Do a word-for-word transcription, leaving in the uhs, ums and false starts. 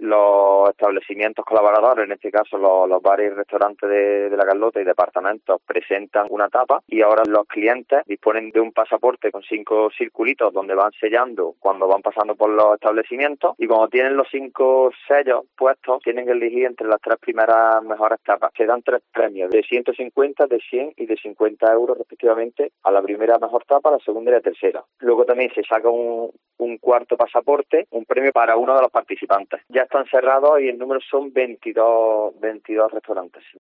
los establecimientos colaboradores, en este caso los, los bares y restaurantes de, de la Carlota y departamentos, presentan una tapa y ahora los clientes disponen de un pasaporte con cinco circulitos donde van sellando cuando van pasando por los establecimientos, y cuando tienen los cinco sellos puestos tienen que elegir entre las tres primeras mejores tapas. Se dan tres premios de ciento cincuenta, de cien y de cincuenta euros respectivamente a la primera mejor tapa, a la segunda y la tercera. Luego también se saca un, un cuarto pasaporte, un premio para uno de los participantes. Ya están cerrados y el número son veintidós, veintidós restaurantes.